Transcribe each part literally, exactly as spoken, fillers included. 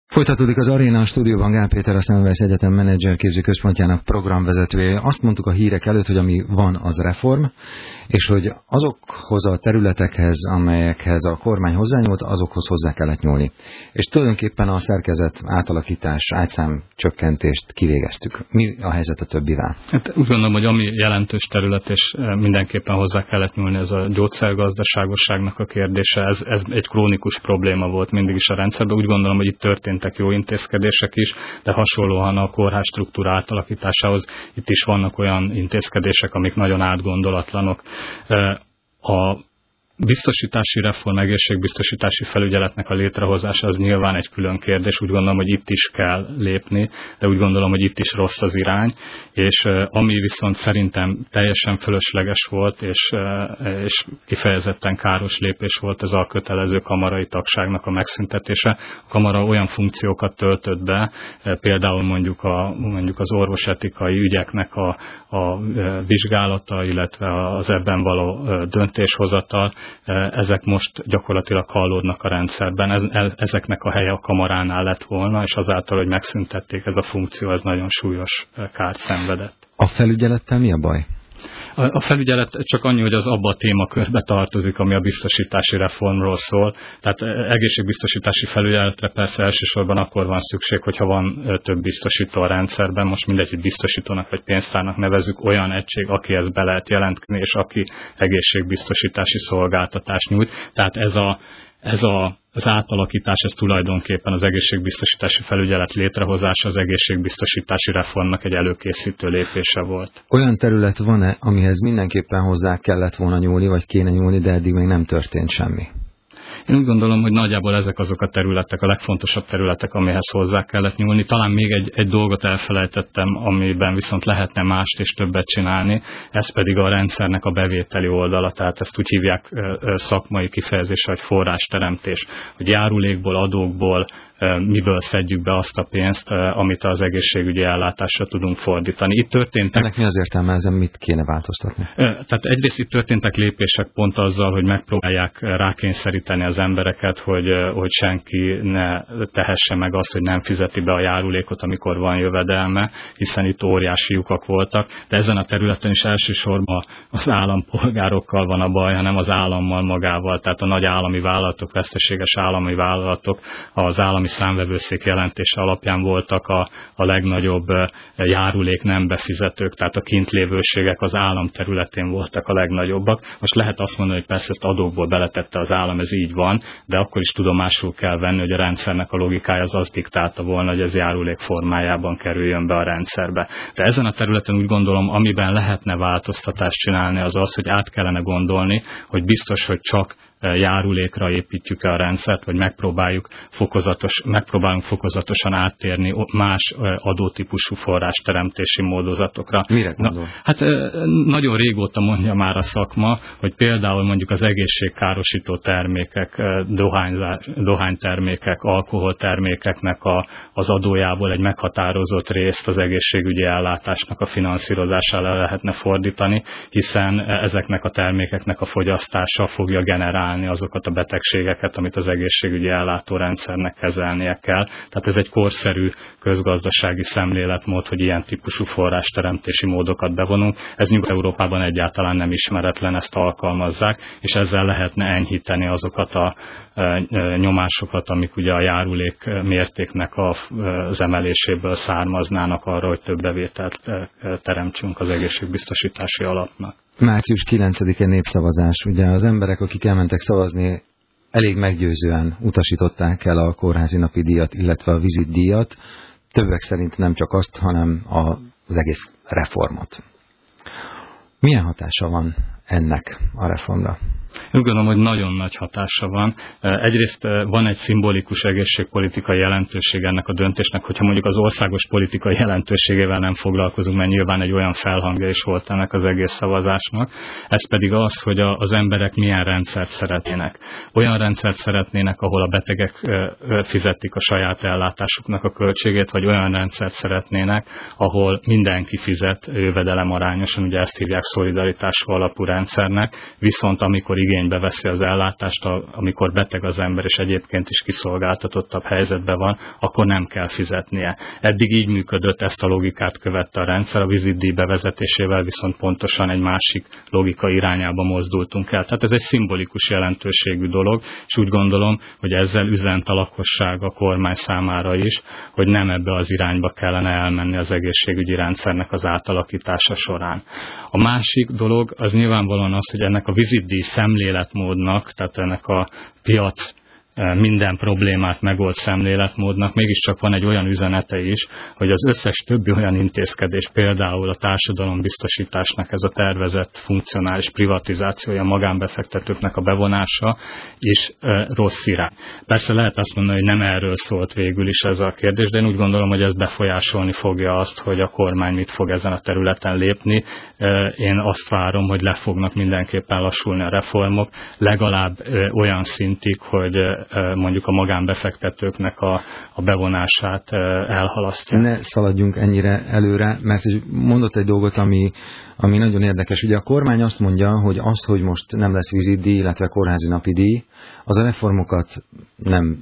Folytatódik az Aréna, a stúdióban Gál Péter, a Semmelweis Egyetem menedzserképző központjának programvezetője. Azt mondtuk a hírek előtt, hogy ami van, az reform, és hogy azokhoz a területekhez, amelyekhez a kormány hozzányúlt, azokhoz hozzá kellett nyúlni. És tulajdonképpen a szerkezet átalakítás, ágyszám csökkentést kivégeztük. Mi a helyzet a többivel? Hát úgy gondolom, hogy ami jelentős terület, és mindenképpen hozzá kellett nyúlni, ez a gyógyszergazdaságosságnak a kérdése. Ez, ez egy krónikus probléma volt mindig is a rendszerben. Úgy gondolom, hogy itt történtek jó intézkedések is, de hasonlóan a kórház struktúra átalakításához itt is vannak olyan intézkedések, amik nagyon átgondolatlanok. A biztosítási reform, egészségbiztosítási felügyeletnek a létrehozása az nyilván egy külön kérdés, úgy gondolom, hogy itt is kell lépni, de úgy gondolom, hogy itt is rossz az irány, és ami viszont szerintem teljesen fölösleges volt, és, és kifejezetten káros lépés volt, ez a kötelező kamarai tagságnak a megszüntetése. A kamara olyan funkciókat töltött be, például mondjuk, a, mondjuk az orvosetikai ügyeknek a, a vizsgálata, illetve az ebben való döntéshozatal, ezek most gyakorlatilag hallódnak a rendszerben. Ezeknek a helye a kamaránál lett volna, és azáltal, hogy megszüntették, ez a funkció, ez nagyon súlyos kárt szenvedett. A felügyelettel mi a baj? A felügyelet csak annyi, hogy az abba a témakörbe tartozik, ami a biztosítási reformról szól. Tehát egészségbiztosítási felügyeletre persze elsősorban akkor van szükség, hogyha van több biztosító a rendszerben. Most mindegy, hogy biztosítónak vagy pénztárnak nevezzük, olyan egység, akihez be lehet jelentkezni, és aki egészségbiztosítási szolgáltatást nyújt. Tehát ez a, ez a Az átalakítás, ez tulajdonképpen az egészségbiztosítási felügyelet létrehozása, az egészségbiztosítási reformnak egy előkészítő lépése volt. Olyan terület van-e, amihez mindenképpen hozzá kellett volna nyúlni, vagy kéne nyúlni, de eddig még nem történt semmi? Én úgy gondolom, hogy nagyjából ezek azok a területek, a legfontosabb területek, amihez hozzá kellett nyúlni. Talán még egy, egy dolgot elfelejtettem, amiben viszont lehetne mást és többet csinálni, ez pedig a rendszernek a bevételi oldala, tehát ezt úgy hívják szakmai kifejezésre, hogy forrásteremtés, hogy járulékból, adókból, miből szedjük be azt a pénzt, amit az egészségügyi ellátásra tudunk fordítani. Itt történtek... Ennek mi az értelme, ezen mit kéne változtatni? Tehát egyrészt itt történtek lépések pont azzal, hogy megpróbálják rákényszeríteni az embereket, hogy, hogy senki ne tehesse meg azt, hogy nem fizeti be a járulékot, amikor van jövedelme, hiszen itt óriási lyukak voltak, de ezen a területen is elsősorban az állampolgárokkal van a baj, hanem az állammal magával, tehát a nagy állami vállalatok, veszteséges állami vállalatok az állami számvevőszék jelentése alapján voltak a, a legnagyobb járulék nem befizetők, tehát a kintlévőségek az állam területén voltak a legnagyobbak. Most lehet azt mondani, hogy persze ezt adókból beletette az állam, ez így van, de akkor is tudomásul kell venni, hogy a rendszernek a logikája az azt diktálta volna, hogy ez járulék formájában kerüljön be a rendszerbe. De ezen a területen úgy gondolom, amiben lehetne változtatást csinálni, az az, hogy át kellene gondolni, hogy biztos, hogy csak járulékra építjük-e a rendszert, vagy megpróbáljuk fokozatos, megpróbálunk fokozatosan áttérni más adótípusú forrásteremtési módozatokra. Mire gondol? Na, hát nagyon régóta mondja már a szakma, hogy például mondjuk az egészségkárosító termékek, dohánytermékek, alkoholtermékeknek a, az adójából egy meghatározott részt az egészségügyi ellátásnak a finanszírozására lehetne fordítani, hiszen ezeknek a termékeknek a fogyasztása fogja generálni azokat a betegségeket, amit az egészségügyi ellátórendszernek kezelnie kell. Tehát ez egy korszerű közgazdasági szemléletmód, hogy ilyen típusú forrásteremtési módokat bevonunk. Ez Nyugat-Európában egyáltalán nem ismeretlen, ezt alkalmazzák, és ezzel lehetne enyhíteni azokat a nyomásokat, amik ugye a járulék mértéknek az emeléséből származnának arra, hogy több bevételt teremtsünk az egészségbiztosítási alapnak. március kilencedike népszavazás. Ugye az emberek, akik elmentek szavazni, elég meggyőzően utasították el a kórházi napi díjat, illetve a vizitdíjat. Többek szerint nem csak azt, hanem az egész reformot. Milyen hatása van ennek a reformra? Én gondolom, hogy nagyon nagy hatása van. Egyrészt van egy szimbolikus egészségpolitikai jelentőség ennek a döntésnek, hogyha mondjuk az országos politikai jelentőségével nem foglalkozunk, mert nyilván egy olyan felhangja is volt ennek az egész szavazásnak. Ez pedig az, hogy az emberek milyen rendszert szeretnének. Olyan rendszert szeretnének, ahol a betegek fizetik a saját ellátásuknak a költségét, vagy olyan rendszert szeretnének, ahol mindenki fizet jövedelem arányosan, ugye ezt hívják szolidaritás alapú rendszernek, viszont amikor igénybe veszi az ellátást, amikor beteg az ember és egyébként is kiszolgáltatottabb helyzetben van, akkor nem kell fizetnie. Eddig így működött, ezt a logikát követte a rendszer, a vizitdíj bevezetésével viszont pontosan egy másik logika irányába mozdultunk el. Tehát ez egy szimbolikus jelentőségű dolog, és úgy gondolom, hogy ezzel üzent a lakosság a kormány számára is, hogy nem ebbe az irányba kellene elmenni az egészségügyi rendszernek az átalakítása során. A másik dolog az nyilvánvalóan az, hogy ennek a vizitdíj szemléletmódnak, tehát ennek a piac minden problémát megold szemléletmódnak mégiscsak van egy olyan üzenete is, hogy az összes többi olyan intézkedés, például a társadalombiztosításnak ez a tervezett funkcionális privatizációja, magánbefektetőknek a bevonása is e, rossz irány. Persze lehet azt mondani, hogy nem erről szólt végül is ez a kérdés, de én úgy gondolom, hogy ez befolyásolni fogja azt, hogy a kormány mit fog ezen a területen lépni. E, én azt várom, hogy le fognak mindenképpen lassulni a reformok, legalább e, olyan szintig, hogy mondjuk a magánbefektetőknek a, a bevonását elhalasztja. Ne szaladjunk ennyire előre, mert mondott egy dolgot, ami, ami nagyon érdekes. Ugye a kormány azt mondja, hogy az, hogy most nem lesz vizitdíj, illetve kórházi napi díj, az a reformokat nem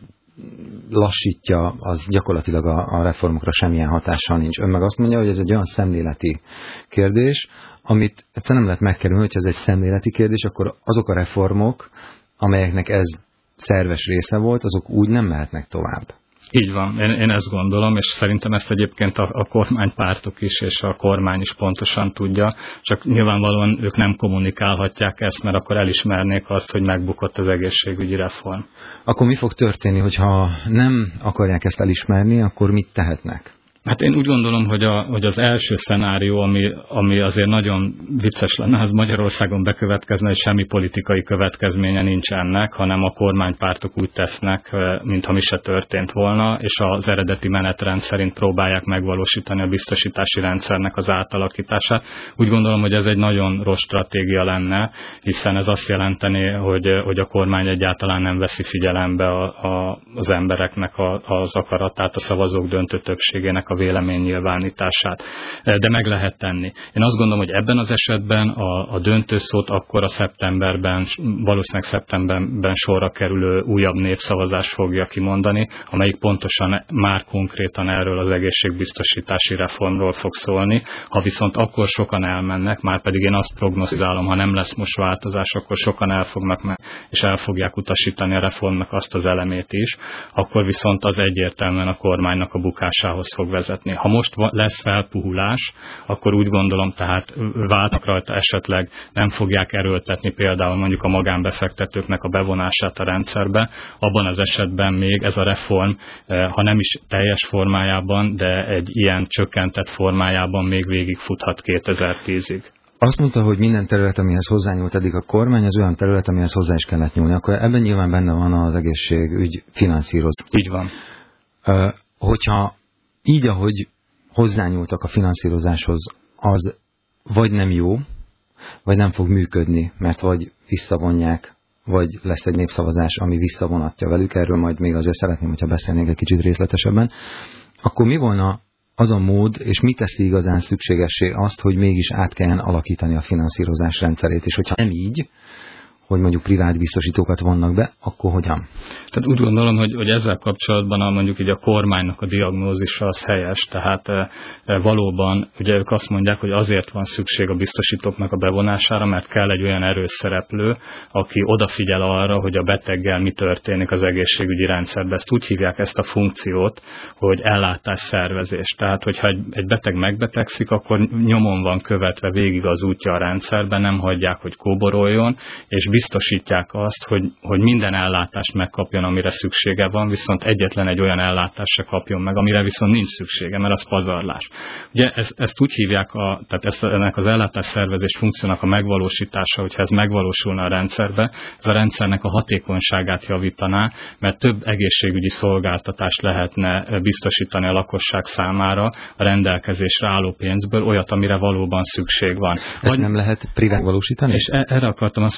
lassítja, az gyakorlatilag a, a reformokra semmilyen hatással nincs. Ön meg azt mondja, hogy ez egy olyan szemléleti kérdés, amit egyszerűen nem lehet megkerülni, hogyha ez egy szemléleti kérdés, akkor azok a reformok, amelyeknek ez szerves része volt, azok úgy nem mehetnek tovább. Így van, én, én ezt gondolom, és szerintem ezt egyébként a, a kormánypártok is, és a kormány is pontosan tudja, csak nyilvánvalóan ők nem kommunikálhatják ezt, mert akkor elismernék azt, hogy megbukott az egészségügyi reform. Akkor mi fog történni, hogyha nem akarják ezt elismerni, akkor mit tehetnek? Hát én úgy gondolom, hogy, a, hogy az első szenárió, ami, ami azért nagyon vicces lenne, az Magyarországon bekövetkezne, hogy semmi politikai következménye nincs ennek, hanem a kormánypártok úgy tesznek, mintha mi se történt volna, és az eredeti menetrend szerint próbálják megvalósítani a biztosítási rendszernek az átalakítását. Úgy gondolom, hogy ez egy nagyon rossz stratégia lenne, hiszen ez azt jelenteni, hogy, hogy a kormány egyáltalán nem veszi figyelembe a, a, az embereknek a, az akaratát, a szavazók döntő többségének a véleménynyilvánítását, de meg lehet tenni. Én azt gondolom, hogy ebben az esetben a, a döntőszót akkor a szeptemberben, valószínűleg szeptemberben sorra kerülő újabb népszavazás fogja kimondani, amelyik pontosan már konkrétan erről az egészségbiztosítási reformról fog szólni. Ha viszont akkor sokan elmennek, már pedig én azt prognosztizálom, ha nem lesz most változás, akkor sokan el fognak meg, és el fogják utasítani a reformnak azt az elemét is, akkor viszont az egyértelműen a kormánynak a bukásához fog vezetni. Ha most lesz felpuhulás, akkor úgy gondolom, tehát váltnak rajta esetleg, nem fogják erőltetni például mondjuk a magánbefektetőknek a bevonását a rendszerbe, abban az esetben még ez a reform, ha nem is teljes formájában, de egy ilyen csökkentett formájában még végigfuthat kétezer-tízig. Azt mondta, hogy minden terület, amihez hozzányúlt eddig a kormány, az olyan terület, amihez hozzá is kellett nyúlni. Akkor ebben nyilván benne van az egészségügy finanszírozás. Így van. Uh, hogyha így, ahogy hozzányúltak a finanszírozáshoz, az vagy nem jó, vagy nem fog működni, mert vagy visszavonják, vagy lesz egy népszavazás, ami visszavonatja velük, erről majd még azért szeretném, hogyha beszélnénk egy kicsit részletesebben, akkor mi volna az a mód, és mi teszi igazán szükségessé azt, hogy mégis át kelljen alakítani a finanszírozás rendszerét, és hogyha nem így, hogy mondjuk privát biztosítókat vannak be, akkor hogyan? Tehát úgy gondolom, hogy, hogy ezzel kapcsolatban a, mondjuk így a kormánynak a diagnózisa az helyes, tehát e, e, valóban ugye ők azt mondják, hogy azért van szükség a biztosítóknak a bevonására, mert kell egy olyan erős szereplő, aki odafigyel arra, hogy a beteggel mi történik az egészségügyi rendszerben. Ezt úgy hívják ezt a funkciót, hogy ellátásszervezés. Tehát, hogyha egy, egy beteg megbetegszik, akkor nyomon van követve végig az útja a rendszerben, nem hagyják, hogy kóboroljon, és biztosítják azt, hogy, hogy minden ellátást megkapjon, amire szüksége van, viszont egyetlen egy olyan ellátást se kapjon meg, amire viszont nincs szüksége, mert az pazarlás. Ugye ezt, ezt úgy hívják, a, tehát ezt, ennek az ellátásszervezés funkciónak a megvalósítása, hogyha ez megvalósulna a rendszerbe, ez a rendszernek a hatékonyságát javítaná, mert több egészségügyi szolgáltatást lehetne biztosítani a lakosság számára a rendelkezésre álló pénzből, olyat, amire valóban szükség van. Ezt Vagy, nem lehet privát valósítani? És erre akartam azt mondani, hogy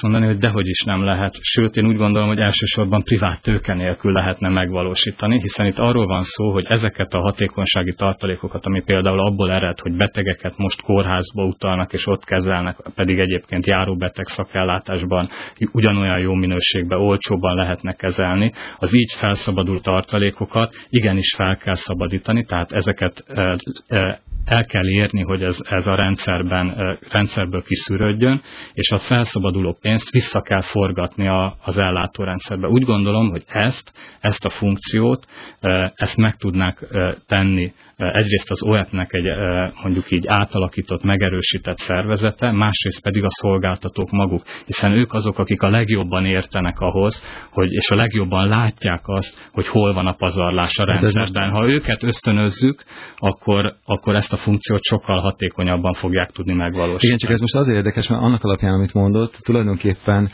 dehogy is nem lehet. Sőt, én úgy gondolom, hogy elsősorban privát tőke nélkül lehetne megvalósítani, hiszen itt arról van szó, hogy ezeket a hatékonysági tartalékokat, ami például abból ered, hogy betegeket most kórházba utalnak és ott kezelnek, pedig egyébként járóbeteg szakellátásban ugyanolyan jó minőségben, olcsóban lehetne kezelni, az így felszabadult tartalékokat igenis fel kell szabadítani, tehát ezeket el kell érni, hogy ez, ez a rendszerben, rendszerből kiszűrődjön, és a felszabaduló pénzt vissza kell forgatni a, az ellátórendszerbe. Úgy gondolom, hogy ezt, ezt a funkciót, ezt meg tudnák tenni egyrészt az o e pé-nek egy mondjuk így átalakított, megerősített szervezete, másrészt pedig a szolgáltatók maguk, hiszen ők azok, akik a legjobban értenek ahhoz, hogy, és a legjobban látják azt, hogy hol van a pazarlás a rendszerben. Ha őket ösztönözzük, akkor, akkor ezt a funkciót sokkal hatékonyabban fogják tudni megvalósítani. Igen, csak ez most azért érdekes, mert annak alapján, amit mondott, tulajdonképpen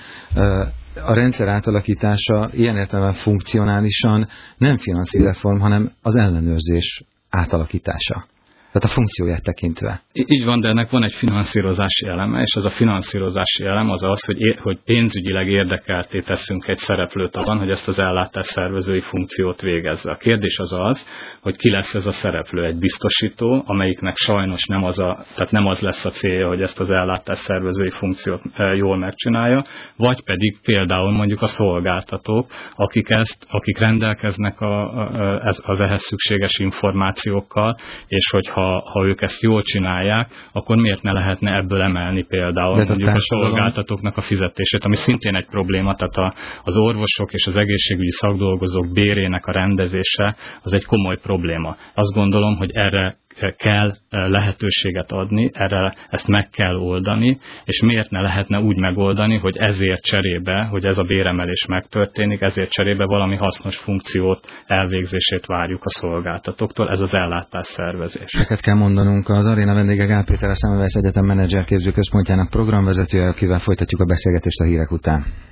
a rendszer átalakítása ilyen értelemben funkcionálisan nem finanszírreform, hanem az ellenőrzés átalakítása. Tehát a funkcióját tekintve. Így van, de ennek van egy finanszírozási eleme, és az a finanszírozási elem az az, hogy, é- hogy pénzügyileg érdekelté teszünk egy szereplőt abban, hogy ezt az ellátás szervezői funkciót végezze. A kérdés az az, hogy ki lesz ez a szereplő, egy biztosító, amelyiknek sajnos nem az, a, tehát nem az lesz a célja, hogy ezt az ellátás szervezői funkciót jól megcsinálja, vagy pedig például mondjuk a szolgáltatók, akik, ezt, akik rendelkeznek a, a, az ehhez szükséges információkkal, és hogyha ha ők ezt jól csinálják, akkor miért ne lehetne ebből emelni például de mondjuk a szolgáltatóknak a fizetését, ami szintén egy probléma, tehát a, az orvosok és az egészségügyi szakdolgozók bérének a rendezése az egy komoly probléma. Azt gondolom, hogy erre kell lehetőséget adni, erre ezt meg kell oldani, és miért ne lehetne úgy megoldani, hogy ezért cserébe, hogy ez a béremelés megtörténik, ezért cserébe valami hasznos funkciót, elvégzését várjuk a szolgáltatóktól, ez az ellátás szervezés. Neked kell mondanunk, az aréna vendége Gál Péter, a Semmelweis Egyetem menedzserképző központjának programvezetője, akivel folytatjuk a beszélgetést a hírek után.